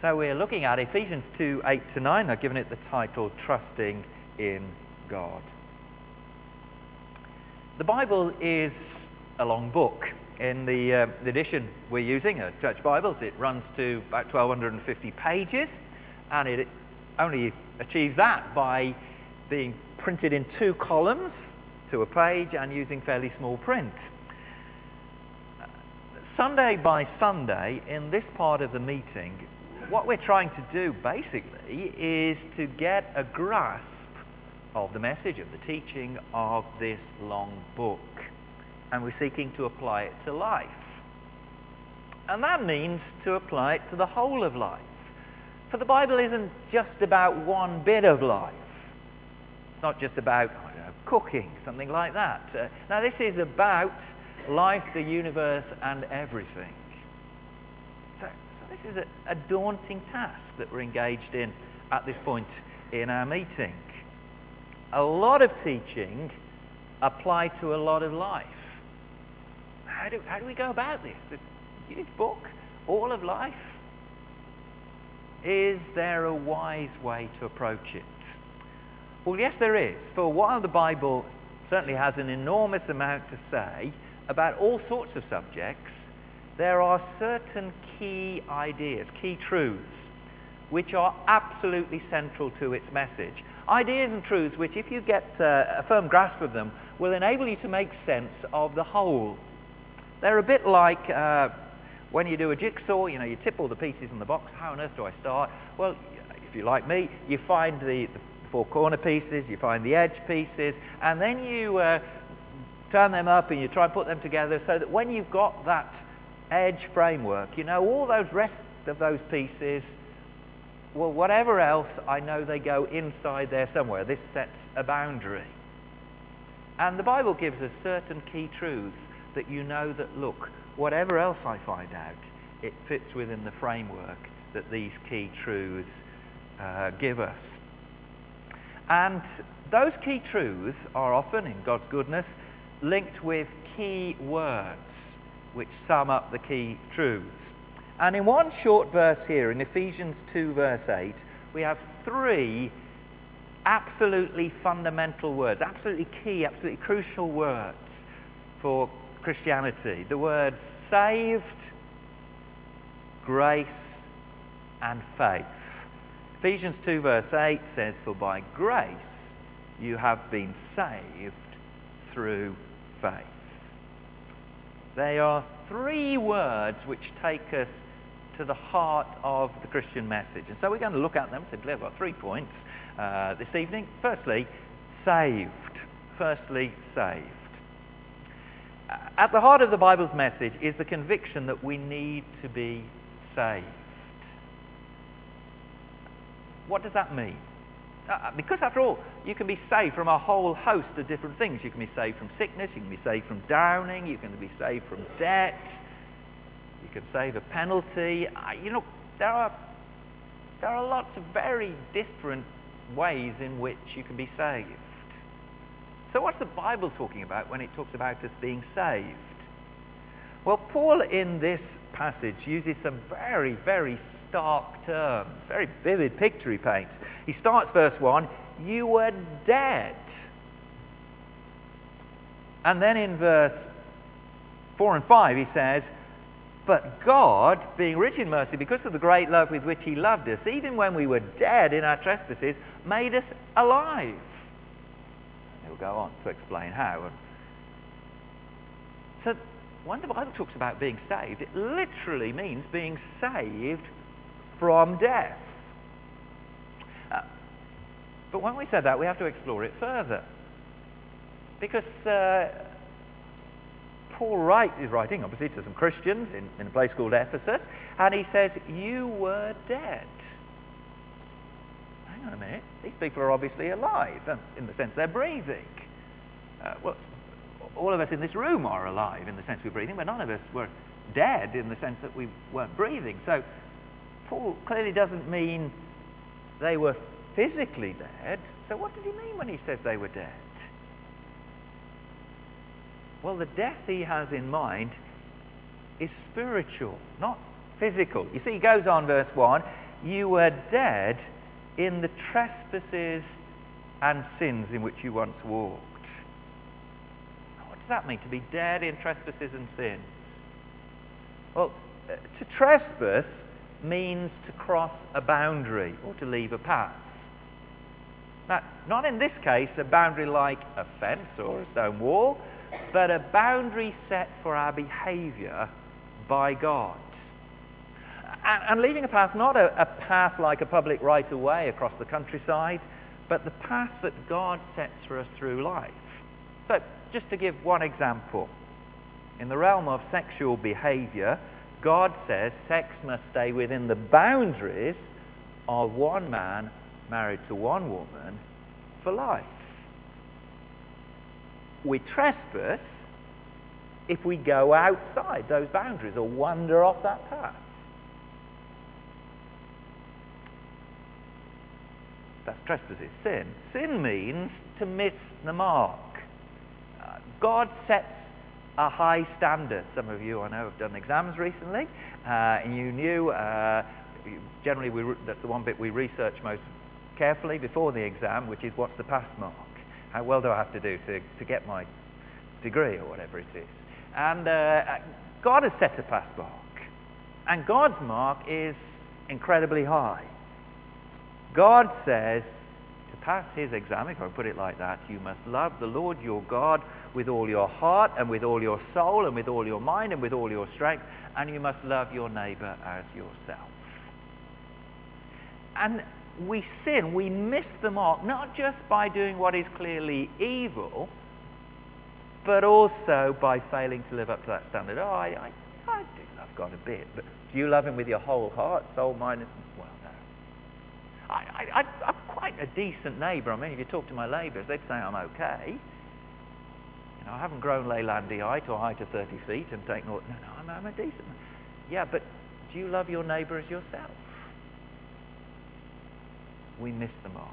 So we're looking at Ephesians 2, 8 to 9. I've given it the title, Trusting in God. The Bible is a long book. In the edition we're using, Church Bibles, it runs to about 1,250 pages, and it only achieves that by being printed in 2 columns to a page and using fairly small print. Sunday by Sunday, in this part of the meeting, what we're trying to do basically is to get a grasp of the message, of the teaching of this long book. And we're seeking to apply it to life. And that means to apply it to the whole of life. For the Bible isn't just about one bit of life. It's not just about, cooking, something like that. Now this is about life, the universe, and everything. So this is a daunting task that we're engaged in at this point in our meeting. A lot of teaching applied to a lot of life. How do we go about this? This huge book, all of life. Is there a wise way to approach it? Well, yes, there is. For while the Bible certainly has an enormous amount to say about all sorts of subjects, there are certain key ideas, key truths, which are absolutely central to its message. Ideas and truths which, if you get a firm grasp of them, will enable you to make sense of the whole. They're a bit like when you do a jigsaw, you tip all the pieces in the box. How on earth do I start? Well, if you're like me, you find the 4 corner pieces, you find the edge pieces, and then you turn them up and you try and put them together so that when you've got that edge framework, all those rest of those pieces, well, whatever else, I know they go inside there somewhere. This sets a boundary. And the Bible gives us certain key truths that that, look, whatever else I find out, it fits within the framework that these key truths give us. And those key truths are often, in God's goodness, linked with key words which sum up the key truths. And in one short verse here, in Ephesians 2 verse 8, we have 3 absolutely fundamental words, absolutely key, absolutely crucial words for Christianity. The words saved, grace, and faith. Ephesians 2 verse 8 says, "For by grace you have been saved through faith." They are 3 words which take us to the heart of the Christian message. And so we're going to look at them simply. I've got 3 points this evening. Firstly, saved. Firstly, saved. At the heart of the Bible's message is the conviction that we need to be saved. What does that mean? Because after all, you can be saved from a whole host of different things. You can be saved from sickness, you can be saved from drowning, you can be saved from debt, you can save a penalty. There are lots of very different ways in which you can be saved. So what's the Bible talking about when it talks about us being saved? Well, Paul in this passage uses some very, very stark terms, very vivid picture he paints. He starts verse 1, "You were dead." And then in verse 4 and 5 he says, "But God, being rich in mercy, because of the great love with which he loved us, even when we were dead in our trespasses, made us alive." He'll go on to explain how. So when the Bible talks about being saved, it literally means being saved from death. But when we say that, we have to explore it further. Because Paul is writing, obviously, to some Christians in a place called Ephesus, and he says, "You were dead." Hang on a minute. These people are obviously alive, in the sense they're breathing. Well, all of us in this room are alive in the sense we're breathing, but none of us were dead in the sense that we weren't breathing. So Paul clearly doesn't mean they were physically dead. So what does he mean when he says they were dead? Well, the death he has in mind is spiritual, not physical. You see, he goes on verse 1, you were dead in the trespasses and sins in which you once walked. What does that mean, to be dead in trespasses and sins? Well, to trespass means to cross a boundary or to leave a path. Now, not in this case a boundary like a fence or a stone wall, but a boundary set for our behaviour by God. And leaving a path, not a path like a public right-of-way across the countryside, but the path that God sets for us through life. So, just to give one example, in the realm of sexual behaviour, God says sex must stay within the boundaries of one man married to one woman for life. We trespass if we go outside those boundaries or wander off that path. That's trespasses. Sin means to miss the mark. God sets a high standard. Some of you, I know, have done exams recently, and you knew, generally that's the one bit we research most carefully before the exam, which is what's the pass mark? How well do I have to do to get my degree or whatever it is? And God has set a pass mark, and God's mark is incredibly high. God says, to pass his exam, if I put it like that, you must love the Lord your God with all your heart and with all your soul and with all your mind and with all your strength, and you must love your neighbour as yourself. And we sin, we miss the mark, not just by doing what is clearly evil, but also by failing to live up to that standard. Oh, I do love God a bit, but do you love him with your whole heart, soul, mind, and... Well, no. I'm quite a decent neighbour. I mean, if you talk to my neighbours, they'd say I'm okay. You know, I haven't grown Leylandii to a height of 30 feet and take no, I'm a decent man. Yeah, but do you love your neighbour as yourself? We miss the mark.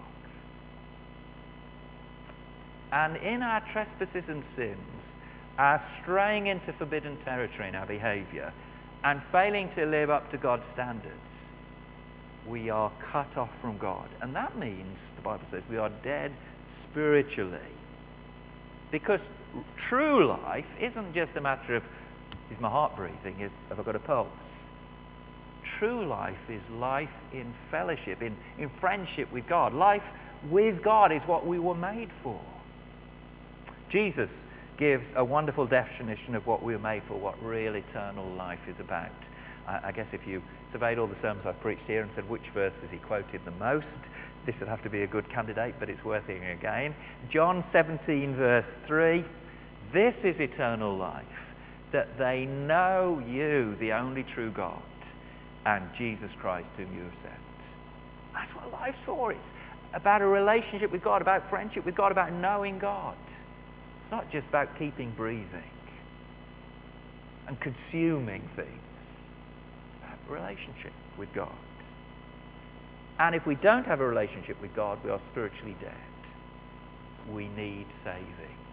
And in our trespasses and sins, our straying into forbidden territory in our behaviour and failing to live up to God's standards, we are cut off from God. And that means, the Bible says, we are dead spiritually. Because true life isn't just a matter of, is my heart breathing? Have I got a pulse? True life is life in fellowship, in friendship with God. Life with God is what we were made for. Jesus gives a wonderful definition of what we were made for, what real eternal life is about. I guess if you surveyed all the sermons I've preached here and said which verses he quoted the most, this would have to be a good candidate, but it's worth hearing again. John 17 verse 3, this is eternal life, that they know you, the only true God, and Jesus Christ whom you have sent. That's what life's for. It's about a relationship with God, about friendship with God, about knowing God. It's not just about keeping breathing and consuming things. It's about a relationship with God. And if we don't have a relationship with God, we are spiritually dead. We need saving.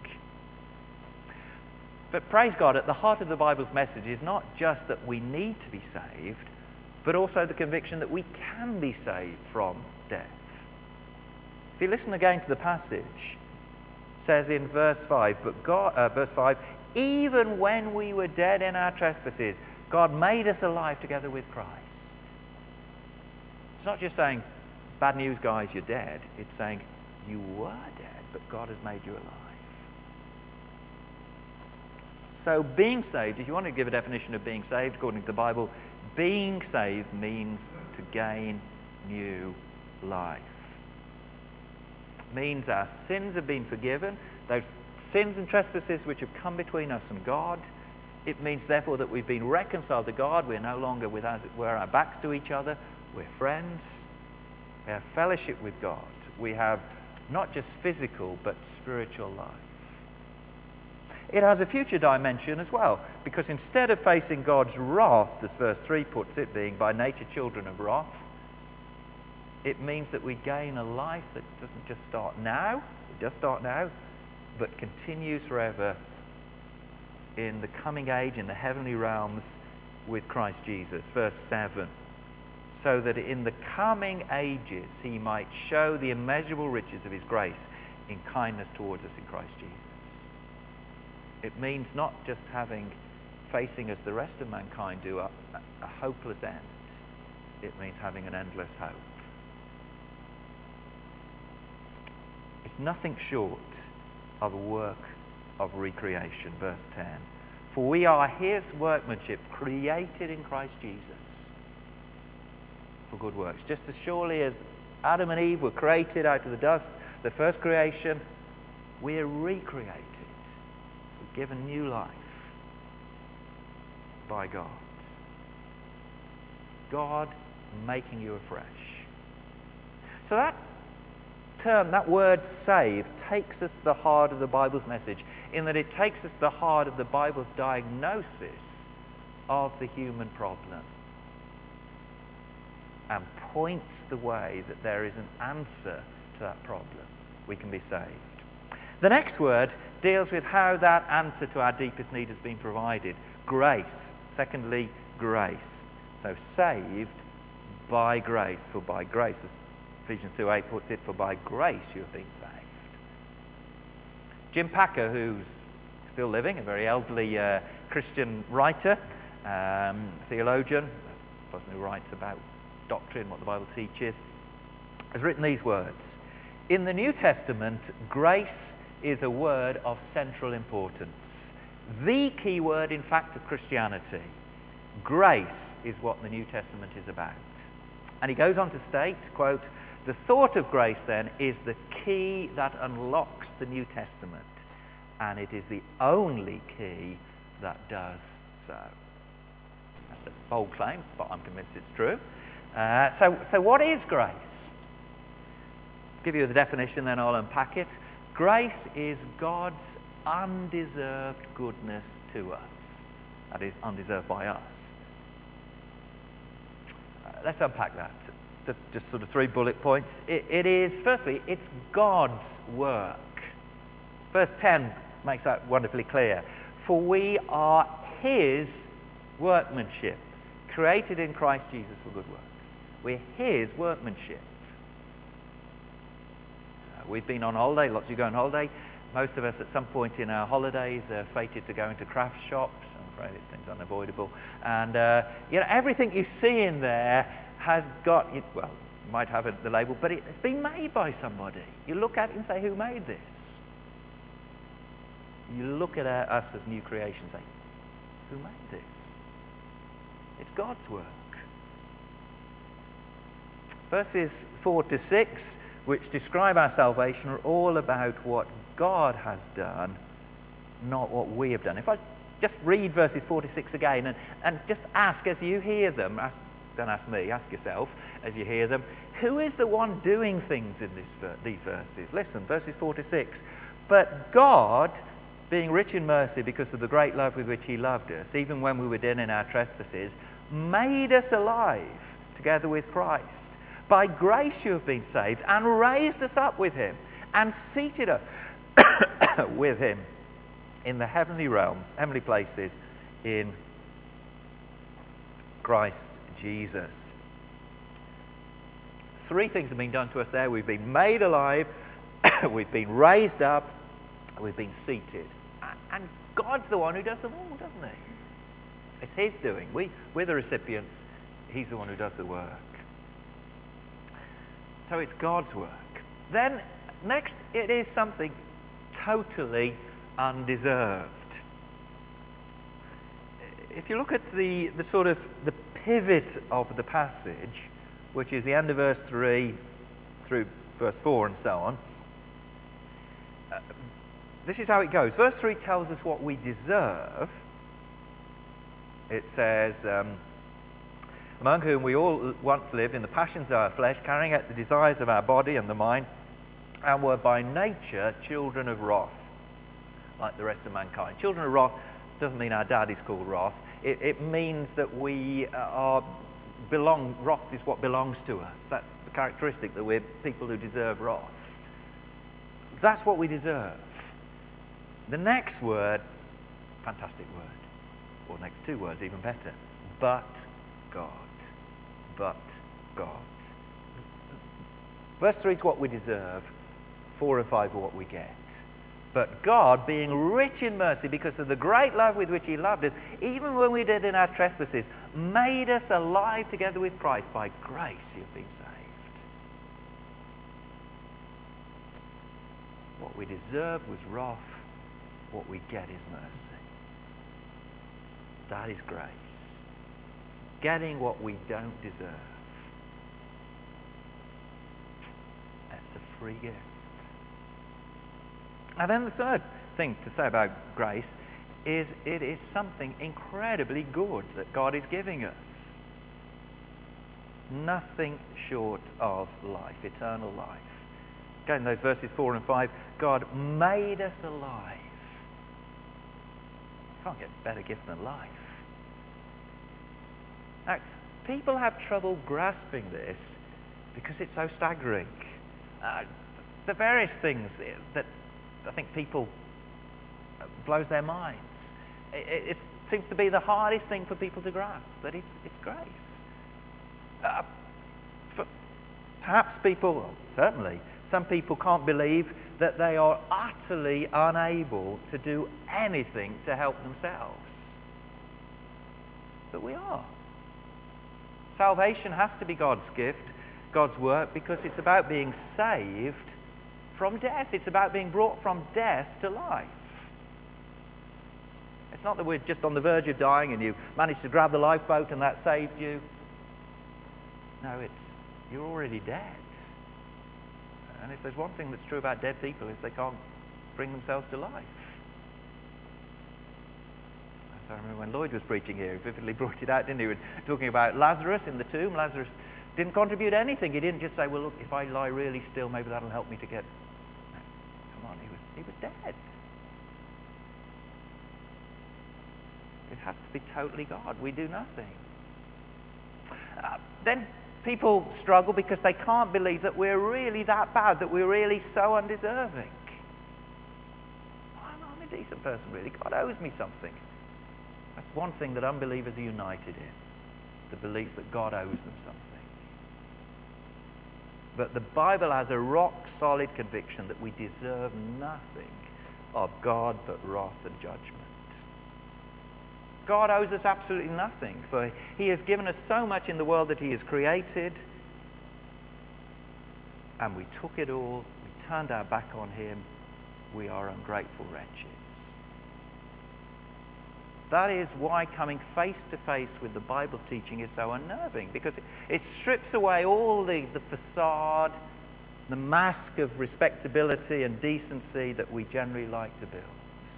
But praise God, at the heart of the Bible's message is not just that we need to be saved, but also the conviction that we can be saved from death. If you listen again to the passage, it says in verse 5, verse 5, even when we were dead in our trespasses, God made us alive together with Christ. It's not just saying, bad news guys, you're dead. It's saying, you were dead, but God has made you alive. So being saved, if you want to give a definition of being saved according to the Bible, being saved means to gain new life. It means our sins have been forgiven, those sins and trespasses which have come between us and God. It means, therefore, that we've been reconciled to God. We're no longer with, as it were, our backs to each other. We're friends. We have fellowship with God. We have not just physical, but spiritual life. It has a future dimension as well, because instead of facing God's wrath, as verse 3 puts it, being by nature children of wrath, it means that we gain a life that doesn't just start now, it does start now, but continues forever in the coming age, in the heavenly realms with Christ Jesus. Verse 7. so that in the coming ages he might show the immeasurable riches of his grace in kindness towards us in Christ Jesus. It means not just facing as the rest of mankind do, a hopeless end. It means having an endless hope. It's nothing short of a work of recreation, verse 10. For we are his workmanship, created in Christ Jesus for good works. Just as surely as Adam and Eve were created out of the dust, the first creation, we are recreated. We're given new life by God. God making you afresh. So that term, that word save, takes us to the heart of the Bible's message, in that it takes us to the heart of the Bible's diagnosis of the human problem and points the way that there is an answer to that problem. We can be saved. The next word deals with how that answer to our deepest need has been provided. Grace. Secondly, grace. So saved by grace. For by grace, as Ephesians 2:8 puts it, for by grace you have been saved. Jim Packer, who's still living, a very elderly Christian writer, theologian, a person who writes about doctrine, what the Bible teaches, has written these words. In the New Testament, grace is a word of central importance. The key word, in fact, of Christianity. Grace is what the New Testament is about. And he goes on to state, quote, the thought of grace, then, is the key that unlocks the New Testament, and it is the only key that does so. That's a bold claim, but I'm convinced it's true. So what is grace? I'll give you the definition, then I'll unpack it. Grace is God's undeserved goodness to us. That is, undeserved by us. Let's unpack that. Just sort of 3 bullet points. It is, firstly, it's God's work. Verse 10 makes that wonderfully clear. For we are his workmanship, created in Christ Jesus for good works. We're his workmanship. We've been on holiday, lots of you go on holiday. Most of us at some point in our holidays are fated to go into craft shops. I'm afraid it seems unavoidable. And everything you see in there has got, well, you might have the label, but it's been made by somebody. You look at it and say, who made this? You look at us as new creation and say, who made this? It's God's work. Verses 4 to 6, which describe our salvation, are all about what God has done, not what we have done. If I just read verses 4 to 6 again and just ask as you hear them, don't ask me, ask yourself as you hear them, who is the one doing things in these verses? Listen, verses 4 to 6. But God, being rich in mercy because of the great love with which he loved us, even when we were dead in our trespasses, made us alive together with Christ. By grace you have been saved, and raised us up with him, and seated us with him in the heavenly realms, heavenly places, in Christ Jesus. 3 things have been done to us there. We've been made alive, we've been raised up, we've been seated. And God's the one who does them all, doesn't he? It's his doing. We're the recipients. He's the one who does the work. So it's God's work. Then, next, it is something totally undeserved. If you look at the sort of the pivot of the passage, which is the end of verse 3 through verse 4 and so on, this is how it goes. Verse 3 tells us what we deserve. It says, among whom we all once lived in the passions of our flesh, carrying out the desires of our body and the mind, and were by nature children of wrath, like the rest of mankind. Children of wrath doesn't mean our dad is called wrath. It means that we wrath is what belongs to us. That's the characteristic, that we're people who deserve wrath. That's what we deserve. The next word, fantastic word, or next 2 words even better, but God. But God. Verse 3 is what we deserve. 4 and 5 are what we get. But God, being rich in mercy, because of the great love with which he loved us, even when we did in our trespasses, made us alive together with Christ. By grace you've been saved. What we deserve was wrath. What we get is mercy. That is grace. Getting what we don't deserve. That's a free gift. And then the third thing to say about grace is it is something incredibly good that God is giving us. Nothing short of life, eternal life. Again, those verses 4 and 5, God made us alive. Can't get a better gift than life. Now, people have trouble grasping this because it's so staggering. The various things that I think people blows their minds. It seems to be the hardest thing for people to grasp, that it's grace. Perhaps people, certainly, some people can't believe that they are utterly unable to do anything to help themselves. But we are. Salvation has to be God's gift, God's work, because it's about being saved from death. It's about being brought from death to life. It's not that we're just on the verge of dying and you managed to grab the lifeboat and that saved you. No, it's you're already dead. And if there's one thing that's true about dead people, is they can't bring themselves to life. So I remember when Lloyd was preaching here, he vividly brought it out, didn't he? He was talking about Lazarus in the tomb. Lazarus didn't contribute anything. He didn't just say, well, look, if I lie really still, maybe that'll help me to get... No, come on, he was dead. It has to be totally God. We do nothing. Then people struggle because they can't believe that we're really that bad, that we're really so undeserving. I'm a decent person, really. God owes me something. That's one thing that unbelievers are united in, the belief that God owes them something. But the Bible has a rock-solid conviction that we deserve nothing of God but wrath and judgment. God owes us absolutely nothing, for he has given us so much in the world that he has created, and we took it all, we turned our back on him, we are ungrateful wretches. That is why coming face to face with the Bible teaching is so unnerving, because it strips away all the facade, the mask of respectability and decency that we generally like to build,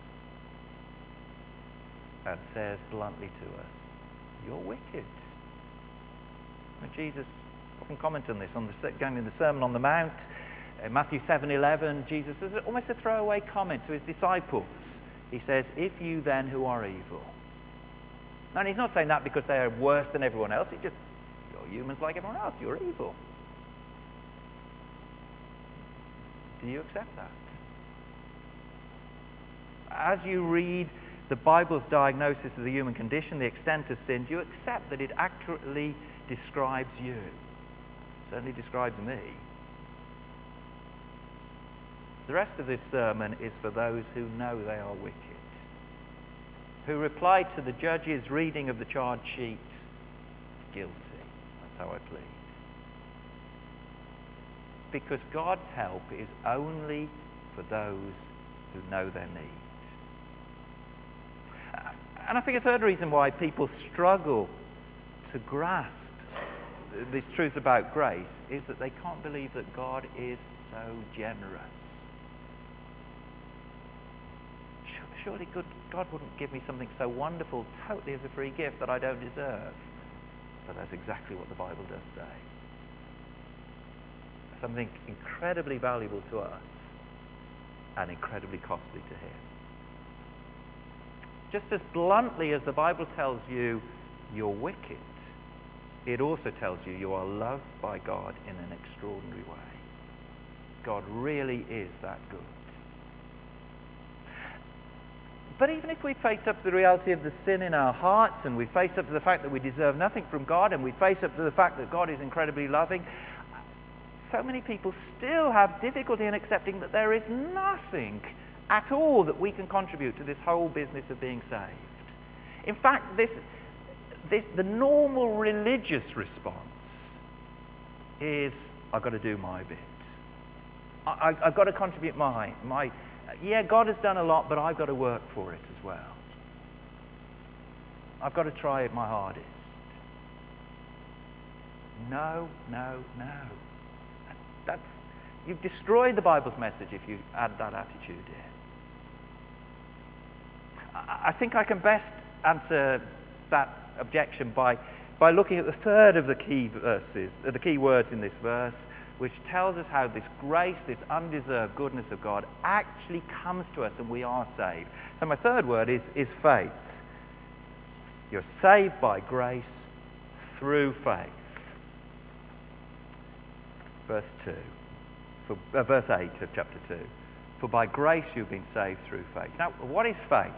and says bluntly to us, you're wicked. And Jesus often commented on this going in the Sermon on the Mount. In Matthew 7:11, Jesus says almost a throwaway comment to his disciples. He says, if you then who are evil. And he's not saying that because they are worse than everyone else. It's just, you're humans like everyone else. You're evil. Do you accept that? As you read the Bible's diagnosis of the human condition, the extent of sin, do you accept that it accurately describes you? It certainly describes me. The rest of this sermon is for those who know they are wicked, who reply to the judge's reading of the charge sheet, guilty. That's how I plead. Because God's help is only for those who know their need. And I think a third reason why people struggle to grasp this truth about grace is that they can't believe that God is so generous. Surely God wouldn't give me something so wonderful totally as a free gift that I don't deserve. But that's exactly what the Bible does say. Something incredibly valuable to us and incredibly costly to him. Just as bluntly as the Bible tells you you're wicked, it also tells you you are loved by God in an extraordinary way. God really is that good. But even if we face up to the reality of the sin in our hearts, and we face up to the fact that we deserve nothing from God, and we face up to the fact that God is incredibly loving, so many people still have difficulty in accepting that there is nothing at all that we can contribute to this whole business of being saved. In fact, the normal religious response is, I've got to do my bit. I've got to contribute my. Yeah, God has done a lot, but I've got to work for it as well. I've got to try my hardest. No. You've destroyed the Bible's message if you add that attitude in. I think I can best answer that objection by looking at the third of the key verses, the key words in this verse, which tells us how this grace, this undeserved goodness of God actually comes to us and we are saved. So my third word is faith. You're saved by grace through faith. Verse 8 of chapter 2. For by grace you've been saved through faith. Now, what is faith?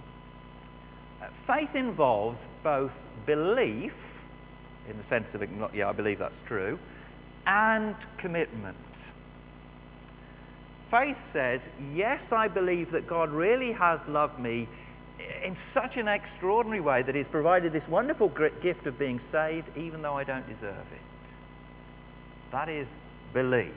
Faith involves both belief, in the sense of, yeah, I believe that's true, and commitment. Faith says, yes, I believe that God really has loved me in such an extraordinary way that He's provided this wonderful gift of being saved, even though I don't deserve it. That is belief.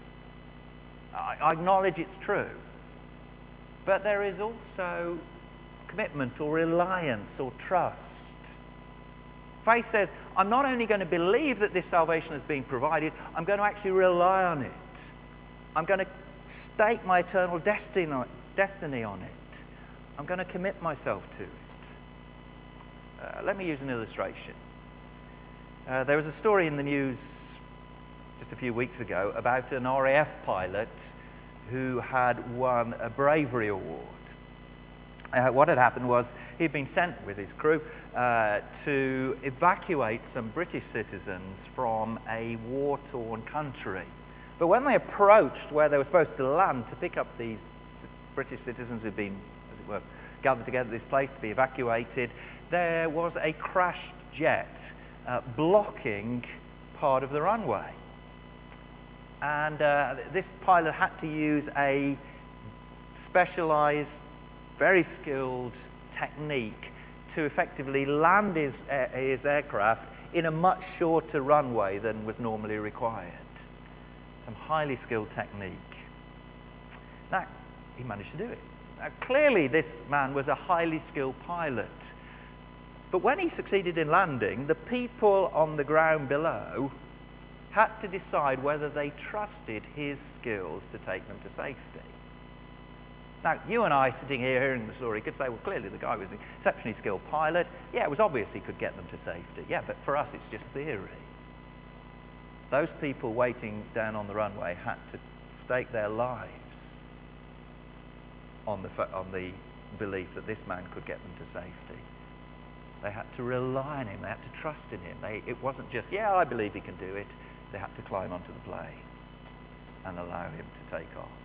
I acknowledge it's true. But there is also commitment or reliance or trust. Faith says, I'm not only going to believe that this salvation has been provided, I'm going to actually rely on it. I'm going to stake my eternal destiny on it. I'm going to commit myself to it. Let me use an illustration. There was a story in the news just a few weeks ago about an RAF pilot who had won a bravery award. What had happened was he'd been sent with his crew to evacuate some British citizens from a war-torn country. But when they approached where they were supposed to land to pick up these British citizens who'd been, as it were, gathered together at this place to be evacuated, there was a crashed jet blocking part of the runway. And this pilot had to use a specialized, very skilled technique to effectively land his aircraft in a much shorter runway than was normally required. Some highly skilled technique. Now, he managed to do it. Now, clearly this man was a highly skilled pilot. But when he succeeded in landing, the people on the ground below had to decide whether they trusted his skills to take them to safety. Now, you and I, sitting here hearing the story, could say, well, clearly the guy was an exceptionally skilled pilot. Yeah, it was obvious he could get them to safety. Yeah, but for us, it's just theory. Those people waiting down on the runway had to stake their lives on the belief that this man could get them to safety. They had to rely on him. They had to trust in him. It wasn't just, yeah, I believe he can do it. They had to climb onto the plane and allow him to take off.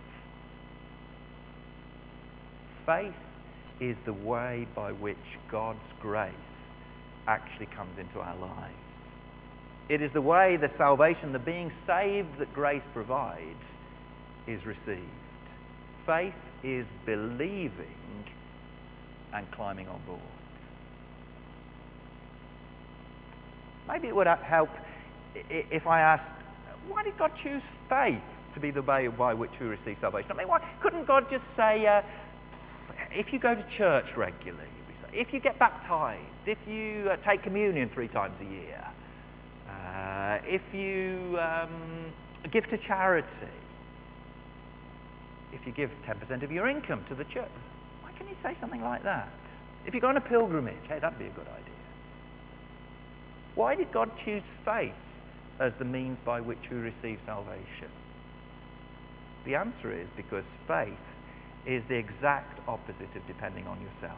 Faith is the way by which God's grace actually comes into our lives. It is the way the salvation, the being saved that grace provides, is received. Faith is believing and climbing on board. Maybe it would help if I asked, why did God choose faith to be the way by which we receive salvation? I mean, why couldn't God just say, if you go to church regularly, if you get baptized, if you take communion 3 times a year, if you give to charity, if you give 10% of your income to the church, why can He say something like that? If you go on a pilgrimage, hey, that'd be a good idea. Why did God choose faith as the means by which we receive salvation? The answer is because faith is the exact opposite of depending on yourself.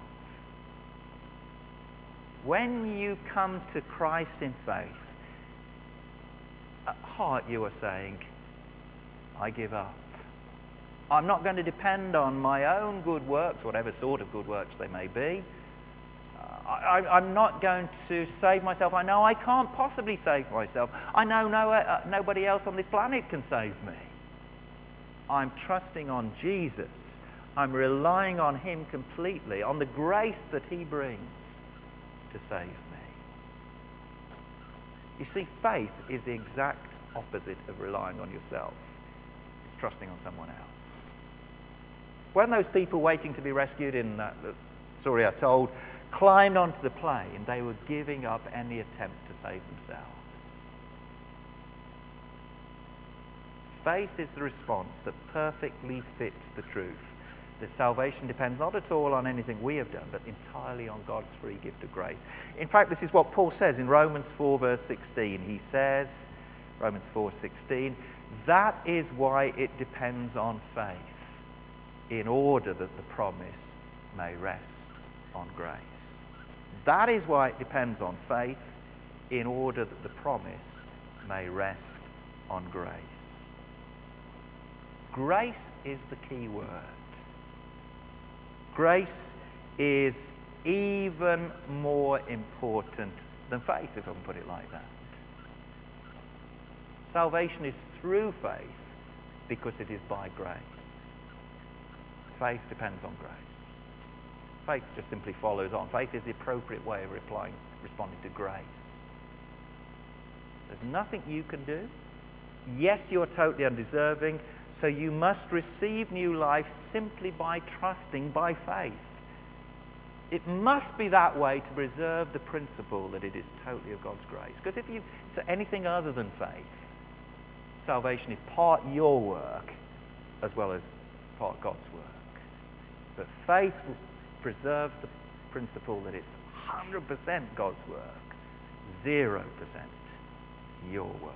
When you come to Christ in faith, at heart you are saying, I give up. I'm not going to depend on my own good works, whatever sort of good works they may be. I'm not going to save myself. I know I can't possibly save myself. I know nobody else on this planet can save me. I'm trusting on Jesus. I'm relying on him completely, on the grace that he brings to save me. You see, faith is the exact opposite of relying on yourself. It's trusting on someone else. When those people waiting to be rescued in that story I told climbed onto the plane, they were giving up any attempt to save themselves. Faith is the response that perfectly fits the truth that salvation depends not at all on anything we have done, but entirely on God's free gift of grace. In fact, this is what Paul says in Romans 4 verse 16. He says, Romans 4:16, that is why it depends on faith, in order that the promise may rest on grace. That is why it depends on faith, in order that the promise may rest on grace. Grace is the key word. Grace is even more important than faith, if I can put it like that. Salvation is through faith because it is by grace. Faith depends on grace. Faith just simply follows on. Faith is the appropriate way of responding to grace. There's nothing you can do. Yes, you're totally undeserving, so you must receive new life simply by trusting by faith. It must be that way to preserve the principle that it is totally of God's grace. Because if it's anything other than faith, salvation is part your work as well as part God's work. But faith preserves the principle that it's 100% God's work, 0% your work.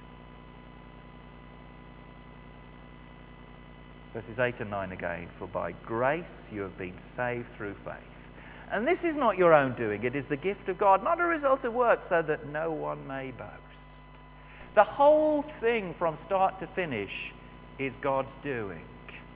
Verses 8 and 9 again. For by grace you have been saved through faith. And this is not your own doing. It is the gift of God, not a result of works, so that no one may boast. The whole thing from start to finish is God's doing.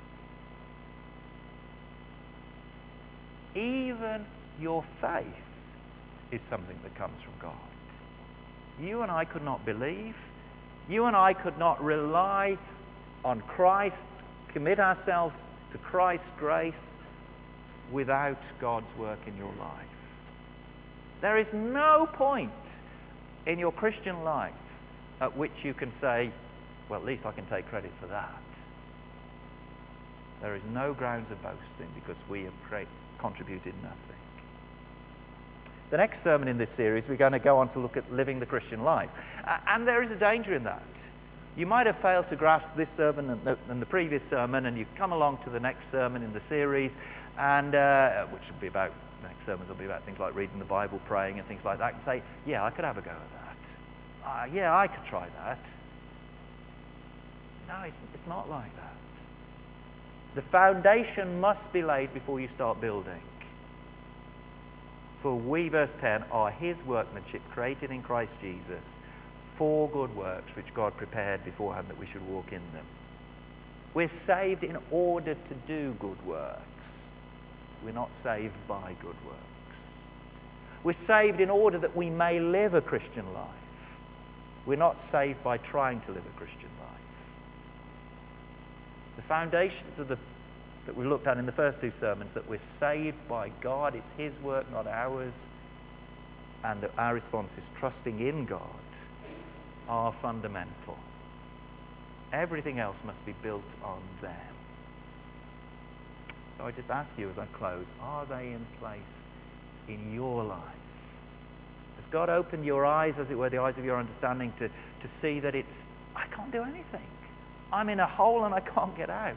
Even your faith is something that comes from God. You and I could not believe. You and I could not rely on Christ, commit ourselves to Christ's grace without God's work in your life. There is no point in your Christian life at which you can say, well, at least I can take credit for that. There is no grounds of boasting because we have contributed nothing. The next sermon in this series, we're going to go on to look at living the Christian life. And there is a danger in that. You might have failed to grasp this sermon and the previous sermon, and you come along to the next sermon in the series, and which will be about, the next sermons will be about things like reading the Bible, praying, and things like that, and say, yeah, I could have a go at that. Yeah, I could try that. No, it's not like that. The foundation must be laid before you start building. For we, verse 10, are his workmanship created in Christ Jesus for good works which God prepared beforehand that we should walk in them. We're saved in order to do good works. We're not saved by good works. We're saved in order that we may live a Christian life. We're not saved by trying to live a Christian life. The foundations of that we looked at in the first two sermons, that we're saved by God, it's his work, not ours, and that our response is trusting in God, are fundamental. Everything else must be built on them. So I just ask you as I close, are they in place in your life? Has God opened your eyes, as it were, the eyes of your understanding to see that it's, I can't do anything. I'm in a hole and I can't get out.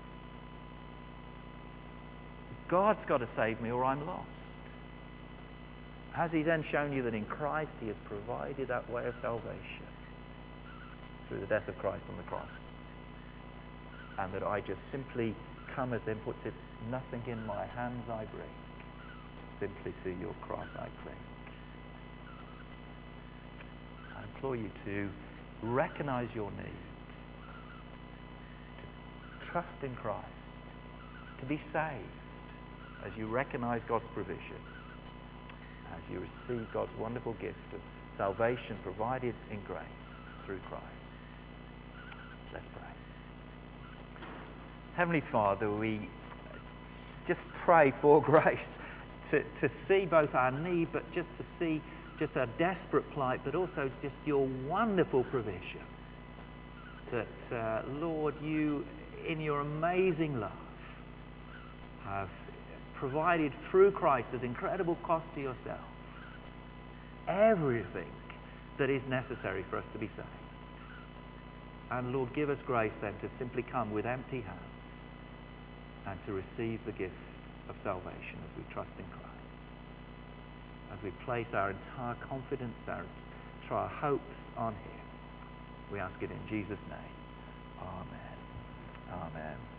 God's got to save me or I'm lost. Has he then shown you that in Christ he has provided that way of salvation through the death of Christ on the cross? And that I just simply come, as then puts it, nothing in my hands I bring, simply to your cross I cling. I implore you to recognize your need, to trust in Christ, to be saved, as you recognize God's provision, as you receive God's wonderful gift of salvation provided in grace through Christ. Let's pray. Heavenly Father, we just pray for grace to see both our need, but just to see just our desperate plight, but also just your wonderful provision. That, Lord, you, in your amazing love, have provided through Christ at incredible cost to yourself everything that is necessary for us to be saved. And Lord, give us grace then to simply come with empty hands and to receive the gift of salvation as we trust in Christ. As we place our entire confidence, our hopes on him. We ask it in Jesus' name. Amen. Amen.